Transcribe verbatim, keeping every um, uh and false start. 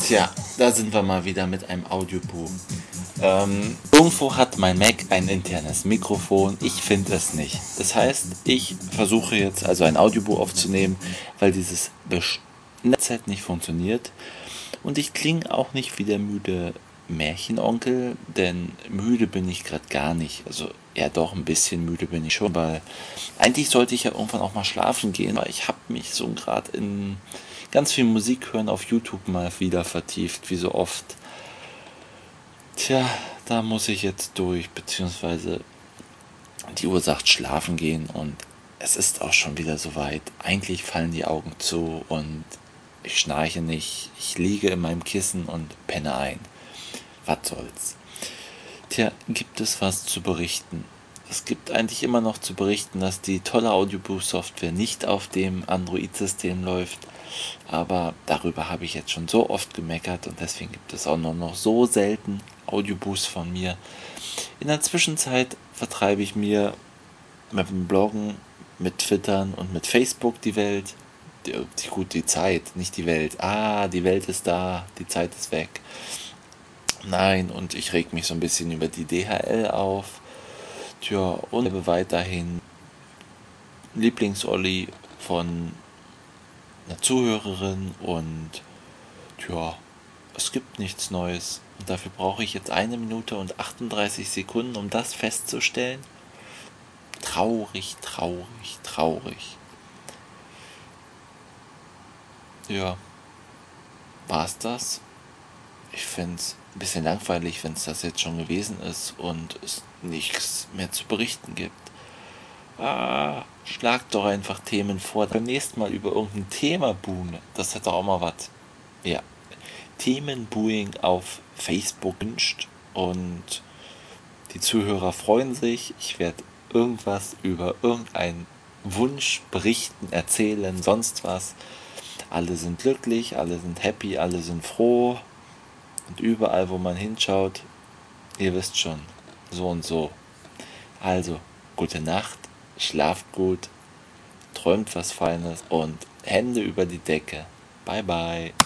Tja, da sind wir mal wieder mit einem Audioboom. Ähm, irgendwo hat mein Mac ein internes Mikrofon, ich finde es nicht. Das heißt, ich versuche jetzt also ein Audiobook aufzunehmen, weil dieses Headset nicht funktioniert. Und ich klinge auch nicht wie der müde Märchenonkel, denn müde bin ich gerade gar nicht. Also ja, doch ein bisschen müde bin ich schon, weil eigentlich sollte ich ja irgendwann auch mal schlafen gehen, aber ich habe mich so gerade in ganz viel Musik hören auf YouTube mal wieder vertieft, wie so oft. Tja, da muss ich jetzt durch, beziehungsweise die Uhr sagt schlafen gehen und es ist auch schon wieder soweit. Eigentlich fallen die Augen zu und ich schnarche nicht. Ich liege in meinem Kissen und penne ein. Was soll's. Tja, gibt es was zu berichten? Es gibt eigentlich immer noch zu berichten, dass die tolle Audiobook-Software nicht auf dem Android-System läuft. Aber darüber habe ich jetzt schon so oft gemeckert und deswegen gibt es auch nur noch so selten Audioboosts von mir. In der Zwischenzeit vertreibe ich mir mit dem Bloggen, mit Twittern und mit Facebook die Welt. Die, die, gut, die Zeit, nicht die Welt. Ah, die Welt ist da, die Zeit ist weg. Nein, und ich reg mich so ein bisschen über die D H L auf. Tja, und weiterhin Lieblingsolli von einer Zuhörerin und tja, es gibt nichts Neues. Und dafür brauche ich jetzt eine Minute und achtunddreißig Sekunden, um das festzustellen. Traurig, traurig, traurig. Ja, war's das? Ich finde es ein bisschen langweilig, wenn es das jetzt schon gewesen ist und es nichts mehr zu berichten gibt. Ah, schlagt doch einfach Themen vor. Beim nächsten Mal über irgendein Thema buhen. Das hätte auch mal was. Ja, Themenbuing auf Facebook wünscht und die Zuhörer freuen sich. Ich werde irgendwas über irgendeinen Wunsch berichten, erzählen, sonst was. Alle sind glücklich, alle sind happy, alle sind froh. Und überall, wo man hinschaut, ihr wisst schon, so und so. Also, gute Nacht, schlaft gut, träumt was Feines und Hände über die Decke. Bye bye.